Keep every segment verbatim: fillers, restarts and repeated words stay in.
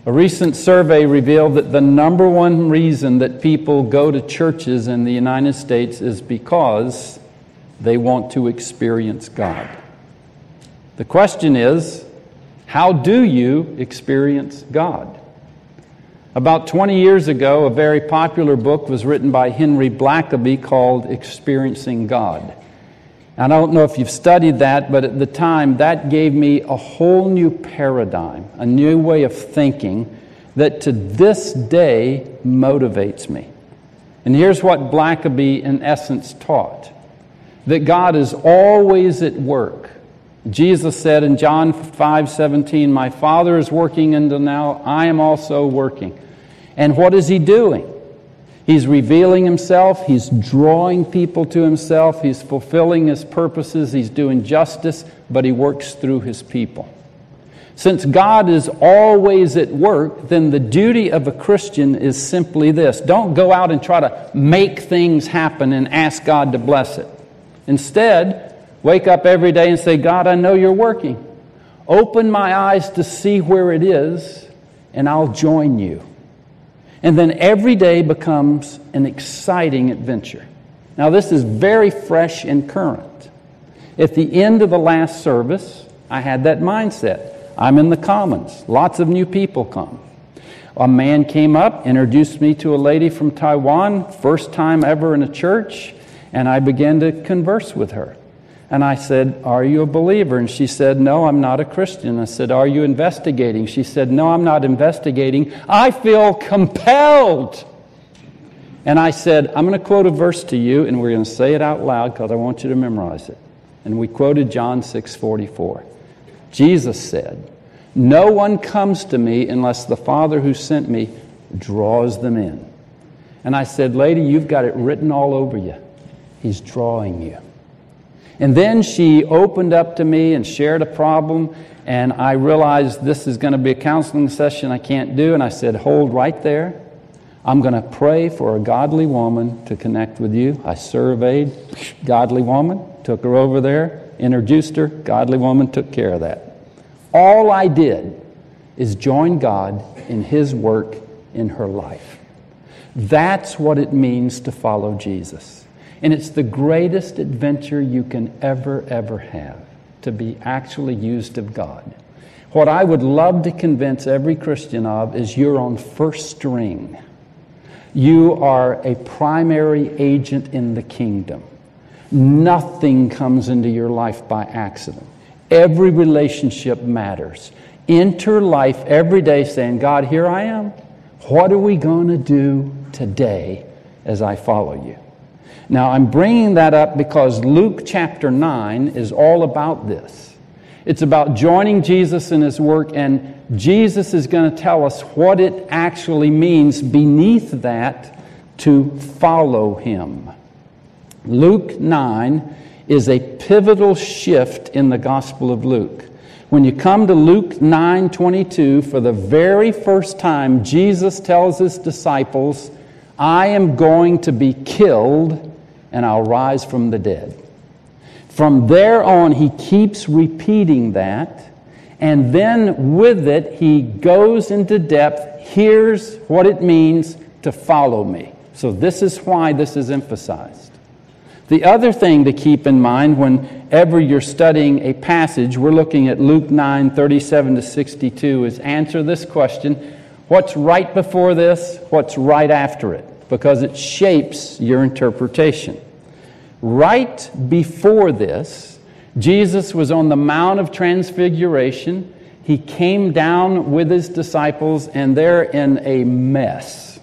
A recent survey revealed that the number one reason that people go to churches in the United States is because they want to experience God. The question is, how do you experience God? About twenty years ago, a very popular book was written by Henry Blackaby called Experiencing God. And I don't know if you've studied that, but at the time, that gave me a whole new paradigm, a new way of thinking that to this day motivates me. And here's what Blackaby in essence taught: that God is always at work. Jesus said in John five seventeen, "My Father is working until now, I am also working." And what is He doing? He's revealing Himself, He's drawing people to Himself, He's fulfilling His purposes, He's doing justice, but He works through His people. Since God is always at work, then the duty of a Christian is simply this: don't go out and try to make things happen and ask God to bless it. Instead, wake up every day and say, "God, I know You're working. Open my eyes to see where it is, and I'll join You." And then every day becomes an exciting adventure. Now, this is very fresh and current. At the end of the last service, I had that mindset. I'm in the Commons. Lots of new people come. A man came up, introduced me to a lady from Taiwan, first time ever in a church, and I began to converse with her. And I said, "Are you a believer?" And she said, "No, I'm not a Christian." I said, "Are you investigating?" She said, "No, I'm not investigating. I feel compelled." And I said, "I'm going to quote a verse to you, and we're going to say it out loud because I want you to memorize it." And we quoted John six forty-four. Jesus said, "No one comes to me unless the Father who sent me draws them in." And I said, "Lady, you've got it written all over you. He's drawing you." And then she opened up to me and shared a problem, and I realized this is going to be a counseling session I can't do, and I said, "Hold right there. I'm going to pray for a godly woman to connect with you." I surveyed, godly woman, took her over there, introduced her, godly woman took care of that. All I did is join God in His work in her life. That's what it means to follow Jesus. And it's the greatest adventure you can ever, ever have, to be actually used of God. What I would love to convince every Christian of is you're on first string. You are a primary agent in the kingdom. Nothing comes into your life by accident. Every relationship matters. Enter life every day saying, "God, here I am. What are we going to do today as I follow You?" Now, I'm bringing that up because Luke chapter nine is all about this. It's about joining Jesus in His work, and Jesus is going to tell us what it actually means beneath that to follow Him. Luke nine is a pivotal shift in the Gospel of Luke. When you come to Luke nine twenty-two, for the very first time, Jesus tells His disciples, "I am going to be killed, and I'll rise from the dead." From there on, He keeps repeating that, and then with it, He goes into depth. Here's what it means to follow Me. So this is why this is emphasized. The other thing to keep in mind whenever you're studying a passage, we're looking at Luke nine thirty-seven to sixty-two, is answer this question: what's right before this? What's right after it? Because it shapes your interpretation. Right before this, Jesus was on the Mount of Transfiguration. He came down with His disciples, and they're in a mess.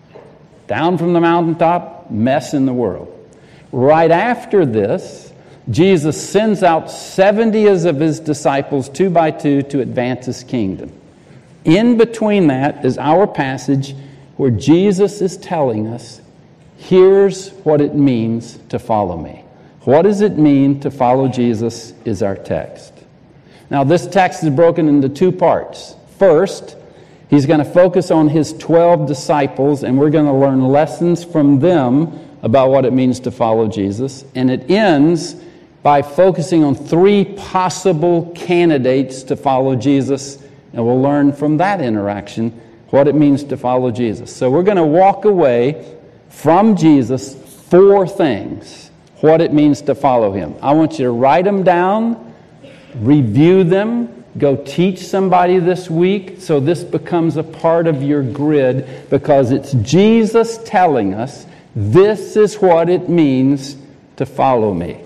Down from the mountaintop, mess in the world. Right after this, Jesus sends out seventy of His disciples, two by two, to advance His kingdom. In between that is our passage where Jesus is telling us, here's what it means to follow Me. What does it mean to follow Jesus is our text. Now, this text is broken into two parts. First, He's going to focus on His twelve disciples, and we're going to learn lessons from them about what it means to follow Jesus. And it ends by focusing on three possible candidates to follow Jesus And we'll learn from that interaction what it means to follow Jesus. So we're going to walk away from Jesus four things, what it means to follow him. I want you to write them down, review them, go teach somebody this week so this becomes a part of your grid, because it's Jesus telling us this is what it means to follow me.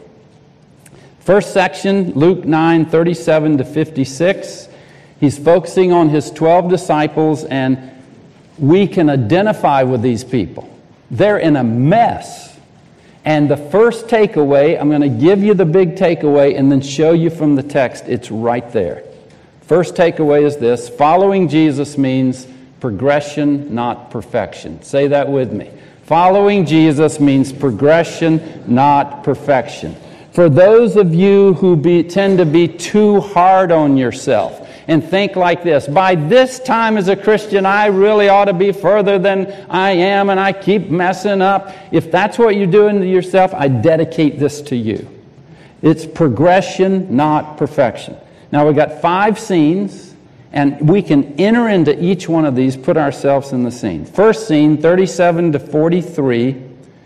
First section, Luke nine, thirty-seven to fifty-six. He's focusing on his twelve disciples, and we can identify with these people. They're in a mess. And the first takeaway, I'm going to give you the big takeaway and then show you from the text. It's right there. First takeaway is this: following Jesus means progression, not perfection. Say that with me. Following Jesus means progression, not perfection. For those of you who be, tend to be too hard on yourself and think like this: by this time as a Christian, I really ought to be further than I am, and I keep messing up. If that's what you're doing to yourself, I dedicate this to you. It's progression, not perfection. Now, we've got five scenes, and we can enter into each one of these, put ourselves in the scene. First scene, thirty-seven to forty-three,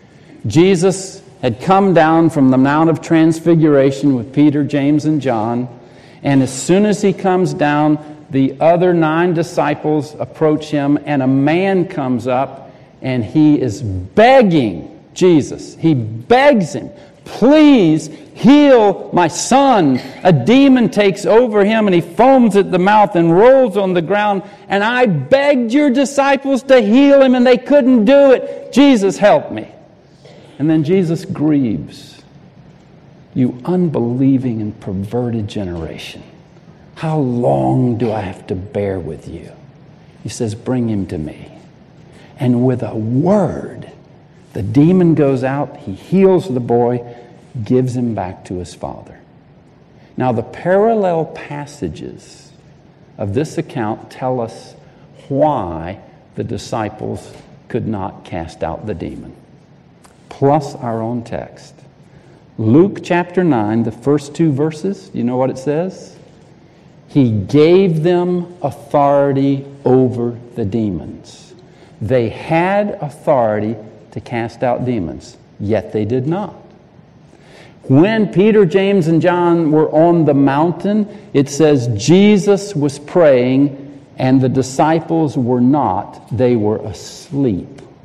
Jesus had come down from the Mount of Transfiguration with Peter, James, and John. And as soon as he comes down, the other nine disciples approach him, and a man comes up, and he is begging Jesus. He begs him, please heal my son. A demon takes over him, and he foams at the mouth and rolls on the ground. And I begged your disciples to heal him, and they couldn't do it. Jesus, help me. And then Jesus grieves. You unbelieving and perverted generation, how long do I have to bear with you? He says, bring him to me. And with a word, the demon goes out, he heals the boy, gives him back to his father. Now, the parallel passages of this account tell us why the disciples could not cast out the demon, plus our own text. Luke chapter nine, the first two verses, you know what it says? He gave them authority over the demons. They had authority to cast out demons, yet they did not. When Peter, James, and John were on the mountain, it says Jesus was praying and the disciples were not. They were asleep.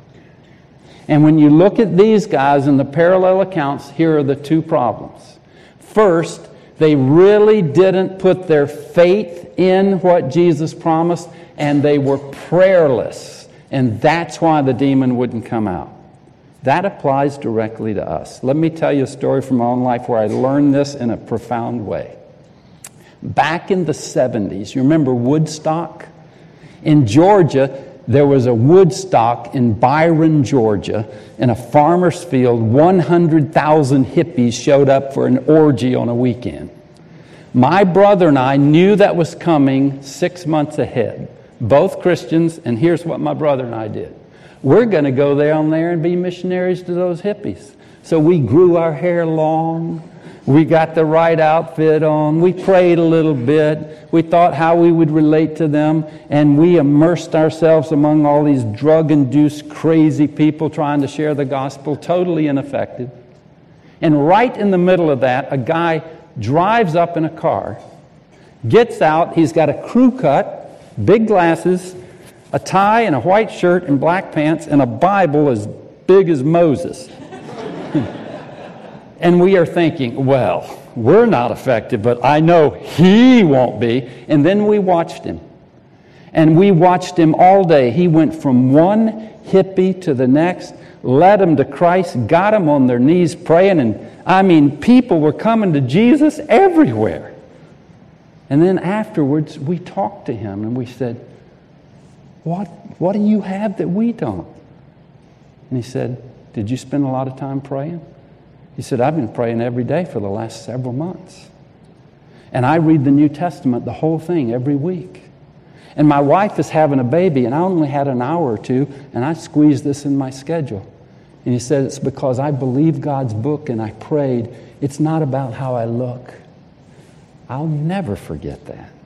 And when you look at these guys in the parallel accounts, here are the two problems. First, they really didn't put their faith in what Jesus promised, and they were prayerless. And that's why the demon wouldn't come out. That applies directly to us. Let me tell you a story from my own life where I learned this in a profound way. Back in the seventies, you remember Woodstock? In Georgia, there was a Woodstock in Byron, Georgia. In a farmer's field, one hundred thousand hippies showed up for an orgy on a weekend. My brother and I knew that was coming six months ahead. Both Christians, and here's what my brother and I did. We're going to go down there and be missionaries to those hippies. So we grew our hair long. We got the right outfit on. We prayed a little bit. We thought how we would relate to them. And we immersed ourselves among all these drug-induced crazy people trying to share the gospel, totally ineffective. And right in the middle of that, a guy drives up in a car, gets out. He's got a crew cut, big glasses, a tie and a white shirt and black pants, and a Bible as big as Moses. And we are thinking, well, we're not effective, but I know he won't be. And then we watched him. And we watched him all day. He went from one hippie to the next, led them to Christ, got them on their knees praying. And I mean, people were coming to Jesus everywhere. And then afterwards, we talked to him and we said, what, what do you have that we don't? And he said, did you spend a lot of time praying? He said, I've been praying every day for the last several months. And I read the New Testament, the whole thing, every week. And my wife is having a baby, and I only had an hour or two, and I squeezed this in my schedule. And he said, it's because I believe God's book and I prayed. It's not about how I look. I'll never forget that.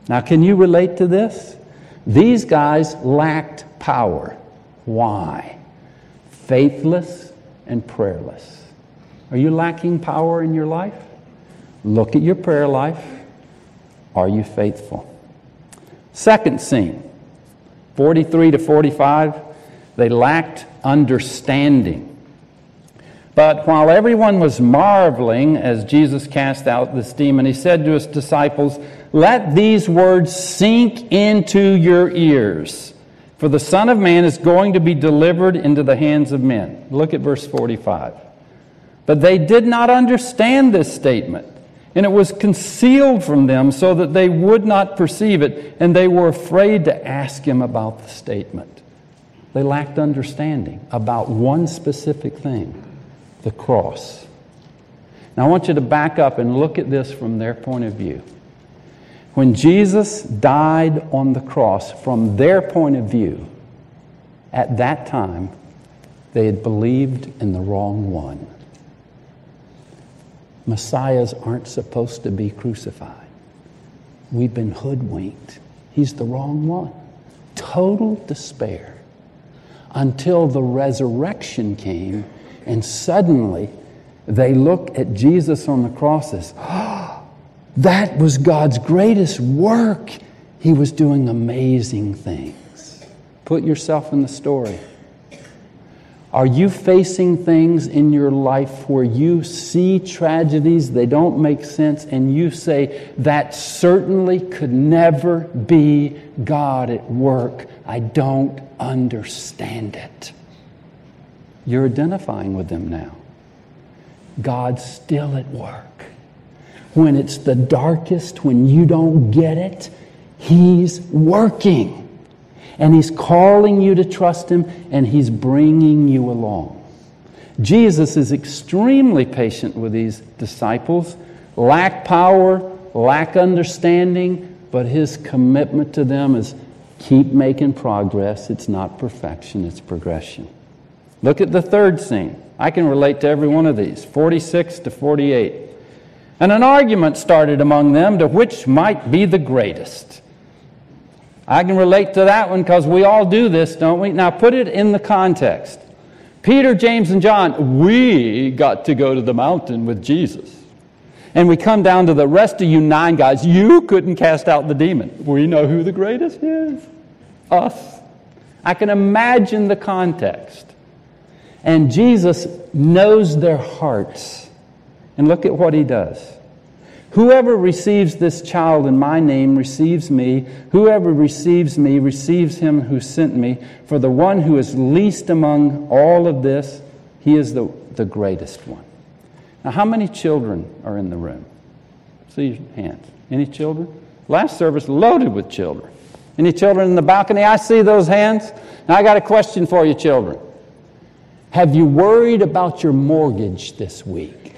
Now, can you relate to this? These guys lacked power. Why? Faithless and prayerless. Are you lacking power in your life? Look at your prayer life. Are you faithful? Second scene, forty-three to forty-five, they lacked understanding. But while everyone was marveling as Jesus cast out this demon, he said to his disciples, "Let these words sink into your ears, for the Son of Man is going to be delivered into the hands of men." Look at verse forty-five. But they did not understand this statement, and it was concealed from them so that they would not perceive it, and they were afraid to ask him about the statement. They lacked understanding about one specific thing. The cross. Now I want you to back up and look at this from their point of view. When Jesus died on the cross, from their point of view, at that time, they had believed in the wrong one. Messiahs aren't supposed to be crucified. We've been hoodwinked. He's the wrong one. Total despair. Until the resurrection came. And suddenly, they look at Jesus on the cross as, oh, that was God's greatest work. He was doing amazing things. Put yourself in the story. Are you facing things in your life where you see tragedies, they don't make sense, and you say, that certainly could never be God at work. I don't understand it. You're identifying with them now. God's still at work. When it's the darkest, when you don't get it, He's working. And He's calling you to trust Him, and He's bringing you along. Jesus is extremely patient with these disciples. Lack power, lack understanding, but His commitment to them is keep making progress. It's not perfection, it's progression. Look at the third scene. I can relate to every one of these, forty-six to forty-eight. And an argument started among them to which might be the greatest. I can relate to that one because we all do this, don't we? Now put it in the context. Peter, James, and John, we got to go to the mountain with Jesus. And we come down to the rest of you nine guys. You couldn't cast out the demon. We know who the greatest is. Us. I can imagine the context. And Jesus knows their hearts. And look at what He does. Whoever receives this child in my name receives me. Whoever receives me receives him who sent me. For the one who is least among all of this, he is the, the greatest one. Now, how many children are in the room? See your hands. Any children? Last service loaded with children. Any children in the balcony? I see those hands. Now, I got a question for you, children. Have you worried about your mortgage this week?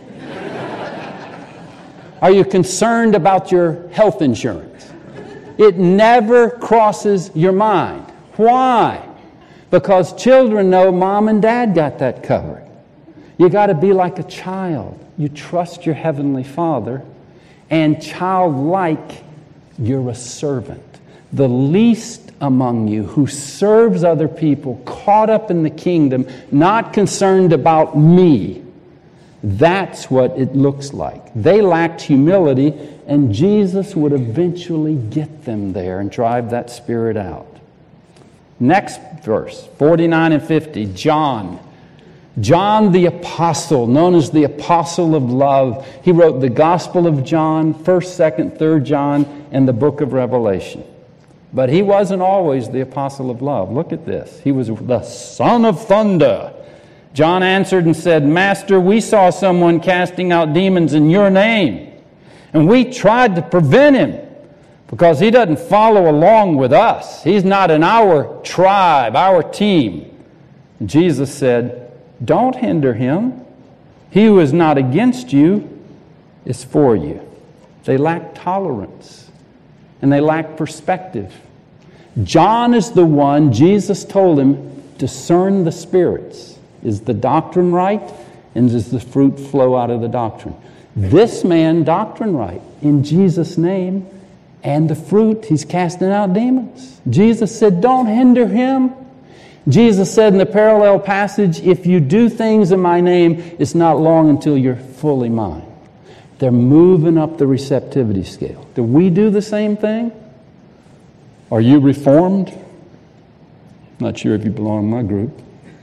Are you concerned about your health insurance? It never crosses your mind. Why? Because children know mom and dad got that covered. You got to be like a child. You trust your Heavenly Father, and childlike, you're a servant. The least among you who serves other people, caught up in the kingdom, not concerned about me. That's what it looks like. They lacked humility, and Jesus would eventually get them there and drive that spirit out. Next verse, forty-nine and fifty, John. John the Apostle, known as the Apostle of Love. He wrote the Gospel of John, first, second, third John, and the book of Revelation. But he wasn't always the apostle of love. Look at this. He was the son of thunder. John answered and said, Master, we saw someone casting out demons in your name, and we tried to prevent him because he doesn't follow along with us. He's not in our tribe, our team. And Jesus said, don't hinder him. He who is not against you is for you. They lack tolerance, and they lack perspective. John is the one, Jesus told him, discern the spirits. Is the doctrine right? And does the fruit flow out of the doctrine? This man, doctrine right, in Jesus' name, And the fruit, he's casting out demons. Jesus said, don't hinder him. Jesus said in the parallel passage, if you do things in my name, it's not long until you're fully mine. They're moving up the receptivity scale. Do we do the same thing? Are you reformed? Not sure if you belong in my group.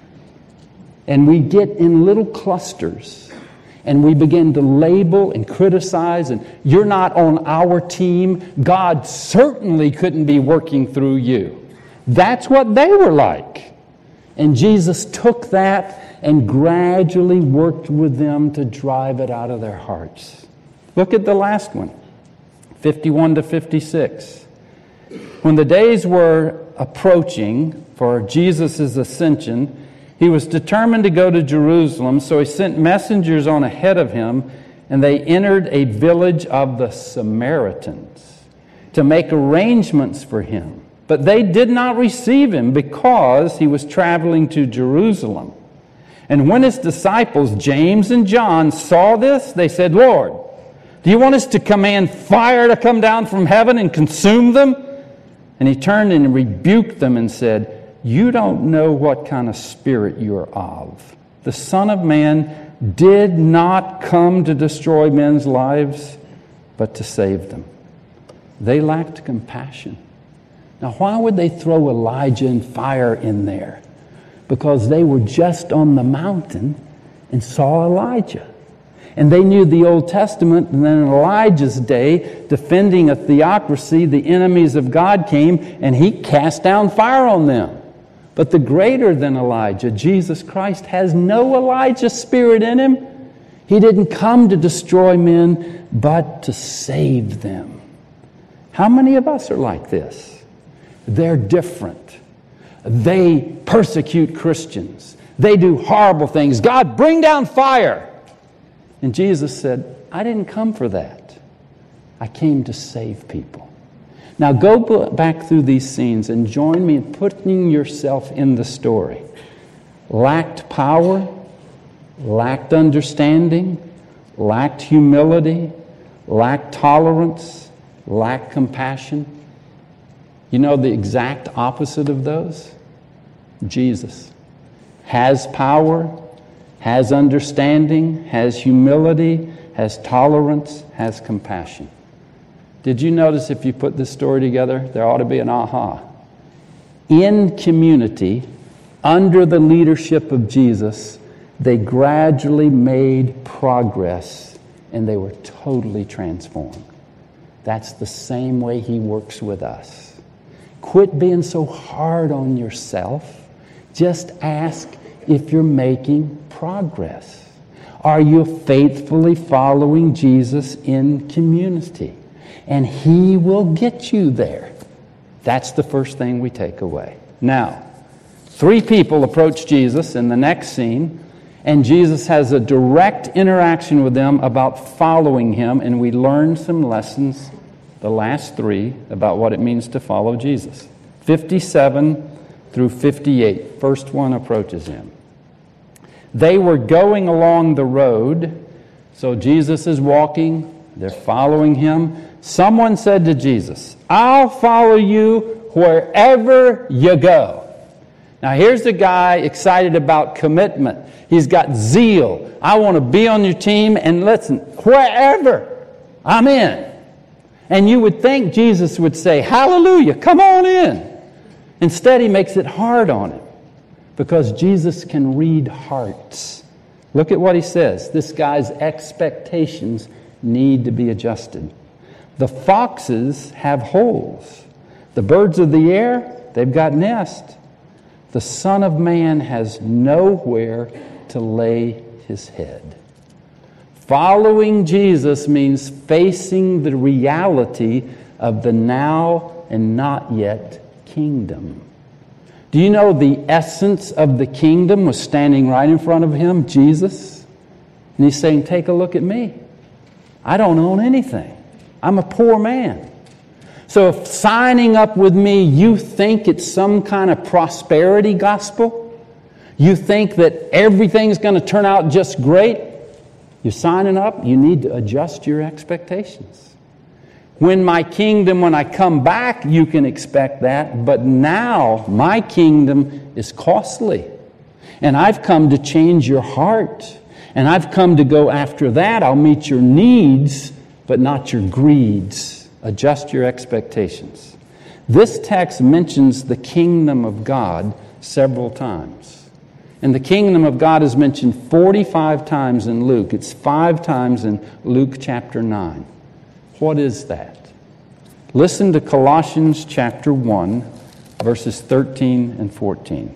And we get in little clusters and we begin to label and criticize, and you're not on our team. God certainly couldn't be working through you. That's what they were like. And Jesus took that and gradually worked with them to drive it out of their hearts. Look at the last one, fifty-one to fifty-six. When the days were approaching for Jesus' ascension, he was determined to go to Jerusalem, so he sent messengers on ahead of him, and they entered a village of the Samaritans to make arrangements for him. But they did not receive him because he was traveling to Jerusalem. And when his disciples, James and John, saw this, they said, Lord, do you want us to command fire to come down from heaven and consume them? And he turned and rebuked them and said, you don't know what kind of spirit you're of. The Son of Man did not come to destroy men's lives, but to save them. They lacked compassion. Now, why would they throw Elijah and fire in there? Because they were just on the mountain and saw Elijah. And they knew the Old Testament, and then in Elijah's day, defending a theocracy, the enemies of God came, and he cast down fire on them. But the greater than Elijah, Jesus Christ, has no Elijah spirit in him. He didn't come to destroy men, but to save them. How many of us are like this? They're different. They persecute Christians. They do horrible things. God, bring down fire. And Jesus said, I didn't come for that. I came to save people. Now go back through these scenes and join me in putting yourself in the story. Lacked power, lacked understanding, lacked humility, lacked tolerance, lacked compassion. You know the exact opposite of those? Jesus has power, has understanding, has humility, has tolerance, has compassion. Did you notice if you put this story together, there ought to be an aha. In community, under the leadership of Jesus, they gradually made progress and they were totally transformed. That's the same way he works with us. Quit being so hard on yourself. Just ask if you're making progress. Are you faithfully following Jesus in community? And he will get you there. That's the first thing we take away. Now, three people approach Jesus in the next scene, and Jesus has a direct interaction with them about following him, and we learn some lessons, the last three, about what it means to follow Jesus. fifty-seven through fifty-eight. First one approaches him. They were going along the road, so Jesus is walking, they're following him. Someone said to Jesus, I'll follow you wherever you go. Now here's the guy excited about commitment. He's got zeal. I want to be on your team, and listen, wherever, I'm in. And you would think Jesus would say, hallelujah, come on in. Instead, he makes it hard on him because Jesus can read hearts. Look at what he says. This guy's expectations need to be adjusted. The foxes have holes. The birds of the air, they've got nests. The Son of Man has nowhere to lay his head. Following Jesus means facing the reality of the now and not yet kingdom. Do you know the essence of the kingdom was standing right in front of him, Jesus? And he's saying, take a look at me. I don't own anything. I'm a poor man. So if signing up with me, you think it's some kind of prosperity gospel, you think that everything's going to turn out just great, you're signing up, you need to adjust your expectations. When my kingdom, when I come back, you can expect that. But now, my kingdom is costly. And I've come to change your heart. And I've come to go after that. I'll meet your needs, but not your greeds. Adjust your expectations. This text mentions the kingdom of God several times. And the kingdom of God is mentioned forty-five times in Luke. It's five times in Luke chapter nine. What is that? Listen to Colossians chapter one, verses thirteen and fourteen.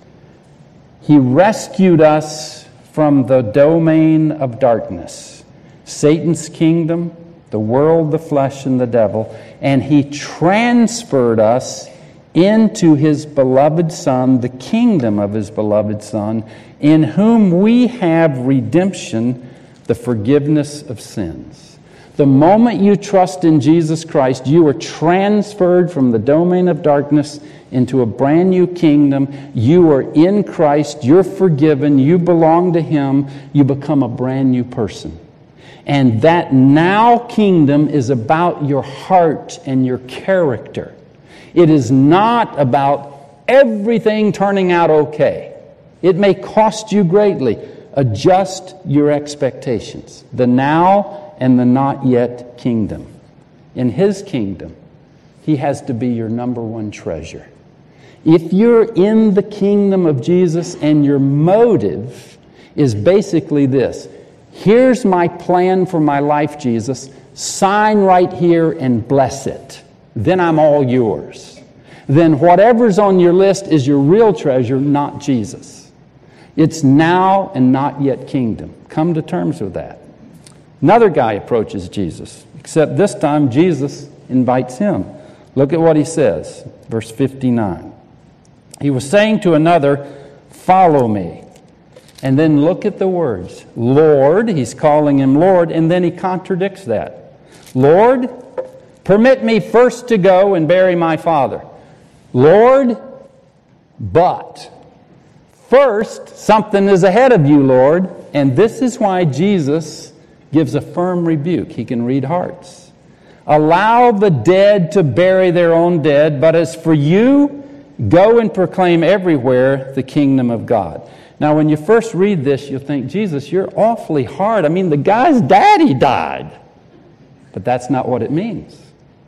He rescued us from the domain of darkness, Satan's kingdom, the world, the flesh, and the devil, and He transferred us into His beloved Son, the kingdom of His beloved Son, in whom we have redemption, the forgiveness of sins. The moment you trust in Jesus Christ, you are transferred from the domain of darkness into a brand new kingdom. You are in Christ, you're forgiven, you belong to Him, you become a brand new person. And that now kingdom is about your heart and your character. It is not about everything turning out okay. It may cost you greatly. Adjust your expectations. The now and the not yet kingdom. In His kingdom, He has to be your number one treasure. If you're in the kingdom of Jesus and your motive is basically this: here's my plan for my life, Jesus. Sign right here and bless it. Then I'm all yours. Then whatever's on your list is your real treasure, not Jesus. It's now and not yet kingdom. Come to terms with that. Another guy approaches Jesus, except this time Jesus invites him. Look at what he says, verse fifty-nine. He was saying to another, "Follow me." And then look at the words. Lord, he's calling him Lord, and then he contradicts that. Lord, permit me first to go and bury my father. Lord, but first something is ahead of you, Lord. And this is why Jesus gives a firm rebuke. He can read hearts. Allow the dead to bury their own dead, but as for you, go and proclaim everywhere the kingdom of God. Now, when you first read this, you'll think, Jesus, you're awfully hard. I mean, the guy's daddy died. But that's not what it means.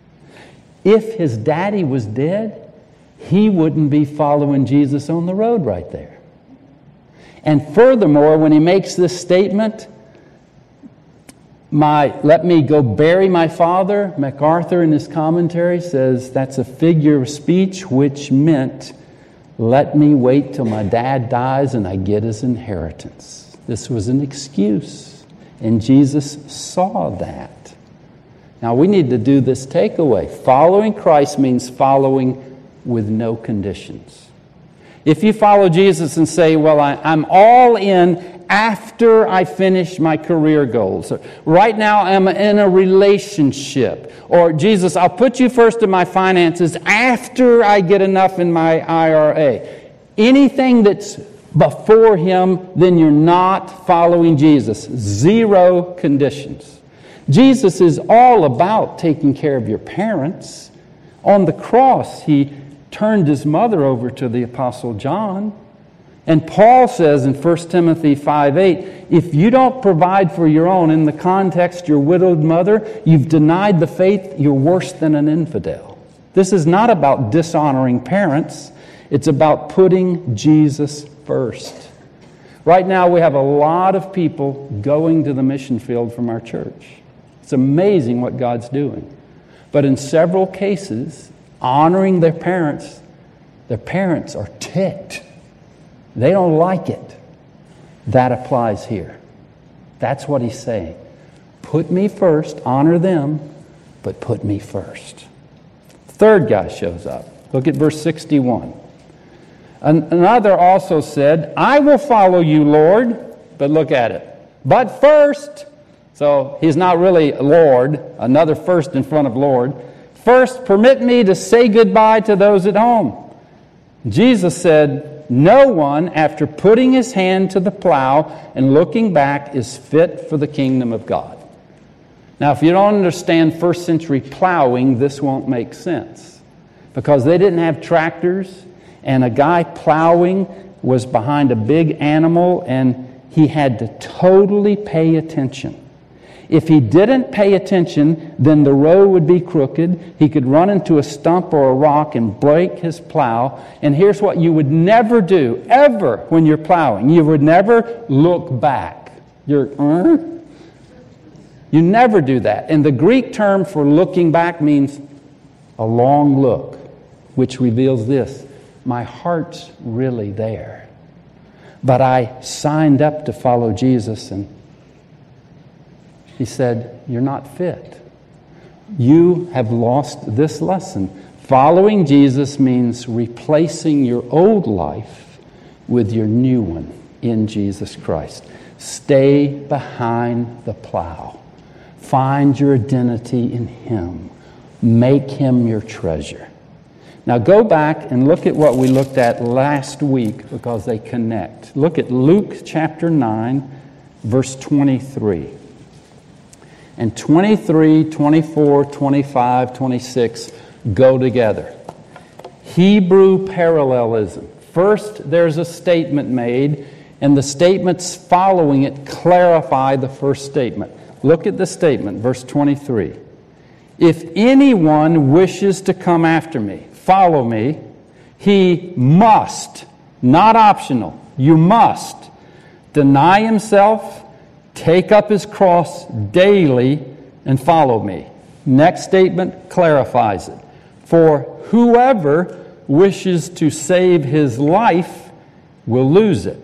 If his daddy was dead, he wouldn't be following Jesus on the road right there. And furthermore, when he makes this statement, my, let me go bury my father, MacArthur in his commentary says that's a figure of speech which meant, let me wait till my dad dies and I get his inheritance. This was an excuse. And Jesus saw that. Now we need to do this takeaway. Following Christ means following with no conditions. If you follow Jesus and say, well, I, I'm all in after I finish my career goals. Or, right now I'm in a relationship. Or, Jesus, I'll put you first in my finances after I get enough in my I R A. Anything that's before Him, then you're not following Jesus. Zero conditions. Jesus is all about taking care of your parents. On the cross, He turned His mother over to the Apostle John. And Paul says in First Timothy five eight, if you don't provide for your own, in the context your widowed mother, you've denied the faith, you're worse than an infidel. This is not about dishonoring parents. It's about putting Jesus first. Right now we have a lot of people going to the mission field from our church. It's amazing what God's doing. But in several cases, honoring their parents, their parents are ticked. They don't like it. That applies here. That's what he's saying. Put me first, honor them, but put me first. Third guy shows up. Look at verse sixty-one. Another also said, I will follow you, Lord. But look at it. But first, so he's not really Lord, another first in front of Lord. First, permit me to say goodbye to those at home. Jesus said, no one, after putting his hand to the plow and looking back, is fit for the kingdom of God. Now, if you don't understand first century plowing, this won't make sense. Because they didn't have tractors, and a guy plowing was behind a big animal, and he had to totally pay attention. If he didn't pay attention, then the road would be crooked. He could run into a stump or a rock and break his plow. And here's what you would never do, ever, when you're plowing. You would never look back. You're, uh? You never do that. And the Greek term for looking back means a long look, which reveals this: my heart's really there. But I signed up to follow Jesus, and He said, you're not fit. You have lost this lesson. Following Jesus means replacing your old life with your new one in Jesus Christ. Stay behind the plow. Find your identity in Him. Make Him your treasure. Now go back and look at what we looked at last week, because they connect. Look at Luke chapter nine, verse twenty-three. And twenty-three, twenty-four, twenty-five, twenty-six go together. Hebrew parallelism. First, there's a statement made, and the statements following it clarify the first statement. Look at the statement, verse twenty-three. If anyone wishes to come after me, follow me, he must, not optional, you must, deny himself, take up his cross daily, and follow me. Next statement clarifies it. For whoever wishes to save his life will lose it.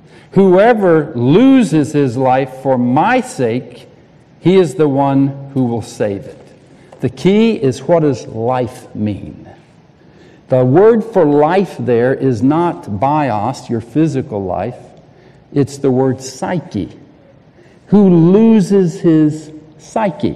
Whoever loses his life for my sake, he is the one who will save it. The key is, what does life mean? The word for life there is not bios, your physical life. It's the word psyche. Who loses his psyche?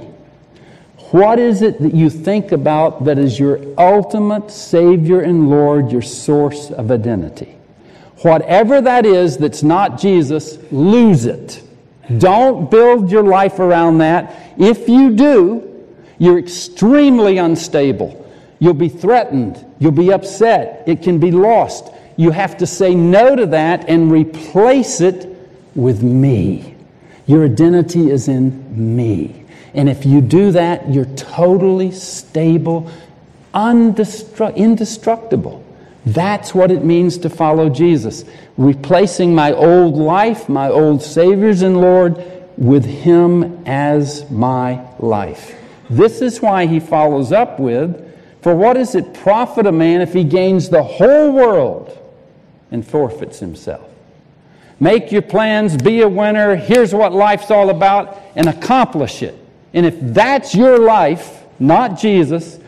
What is it that you think about that is your ultimate Savior and Lord, your source of identity? Whatever that is that's not Jesus, lose it. Don't build your life around that. If you do, you're extremely unstable. You'll be threatened. You'll be upset. It can be lost. You have to say no to that and replace it with me. Your identity is in me. And if you do that, you're totally stable, undestru- indestructible. That's what it means to follow Jesus. Replacing my old life, my old Saviors and Lord, with Him as my life. This is why He follows up with, for what does it profit a man if he gains the whole world and forfeits himself? Make your plans, be a winner, here's what life's all about, and accomplish it. And if that's your life, not Jesus,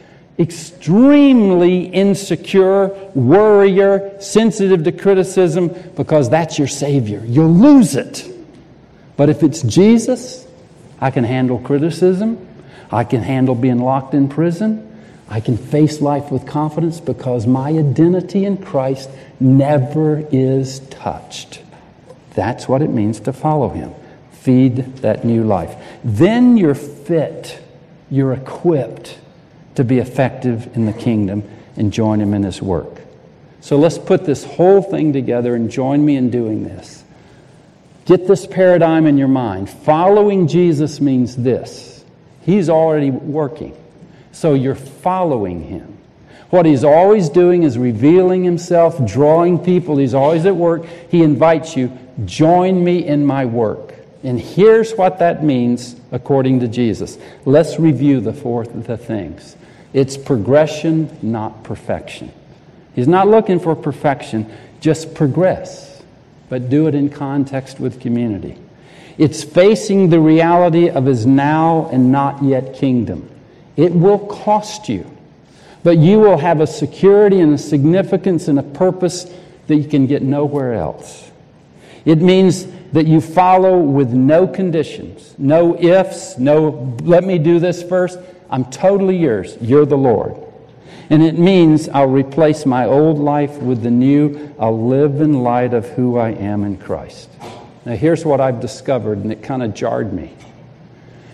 extremely insecure, worrier, sensitive to criticism, because that's your Savior, you'll lose it. But if it's Jesus, I can handle criticism, I can handle being locked in prison, I can face life with confidence because my identity in Christ never is touched. That's what it means to follow Him. Feed that new life. Then you're fit, you're equipped to be effective in the kingdom and join Him in His work. So let's put this whole thing together and join me in doing this. Get this paradigm in your mind. Following Jesus means this. He's already working. So you're following Him. What He's always doing is revealing Himself, drawing people. He's always at work. He invites you, join me in my work. And here's what that means according to Jesus. Let's review the four the things. It's progression, not perfection. He's not looking for perfection. Just progress, but do it in context with community. It's facing the reality of His now and not yet kingdom. It will cost you, but you will have a security and a significance and a purpose that you can get nowhere else. It means that you follow with no conditions, no ifs, no let me do this first. I'm totally yours. You're the Lord. And it means I'll replace my old life with the new. I'll live in light of who I am in Christ. Now here's what I've discovered, and it kind of jarred me.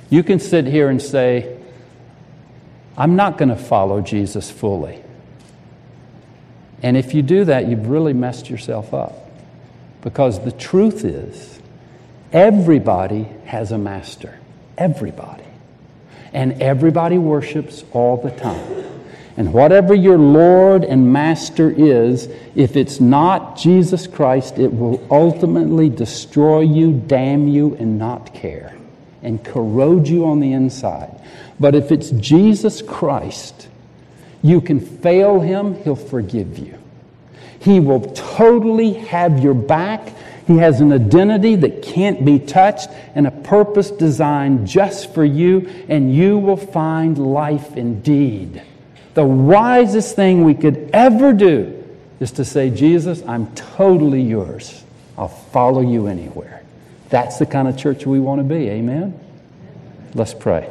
You can sit here and say, I'm not going to follow Jesus fully. And if you do that, you've really messed yourself up. Because the truth is, everybody has a master. Everybody. And everybody worships all the time. And whatever your Lord and Master is, if it's not Jesus Christ, it will ultimately destroy you, damn you, and not care, and corrode you on the inside. But if it's Jesus Christ, you can fail Him, He'll forgive you. He will totally have your back. He has an identity that can't be touched and a purpose designed just for you, and you will find life indeed. The wisest thing we could ever do is to say, Jesus, I'm totally yours. I'll follow you anywhere. That's the kind of church we want to be. Amen? Let's pray.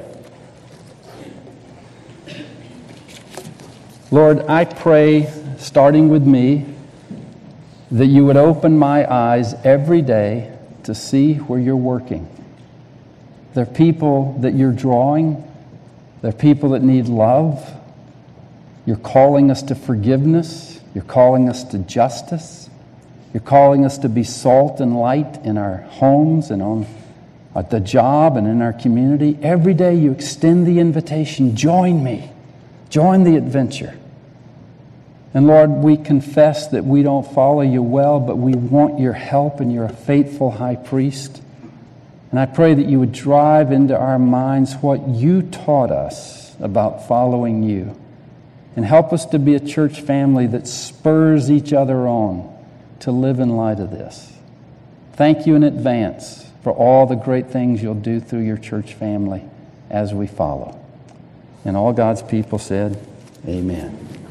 Lord, I pray, starting with me, that you would open my eyes every day to see where you're working. There are people that you're drawing. There are people that need love. You're calling us to forgiveness. You're calling us to justice. You're calling us to be salt and light in our homes and on at the job and in our community. Every day you extend the invitation, join me. Join the adventure. And Lord, we confess that we don't follow you well, but we want your help, and you're a faithful high priest. And I pray that you would drive into our minds what you taught us about following you. And help us to be a church family that spurs each other on to live in light of this. Thank you in advance for all the great things you'll do through your church family as we follow. And all God's people said, amen.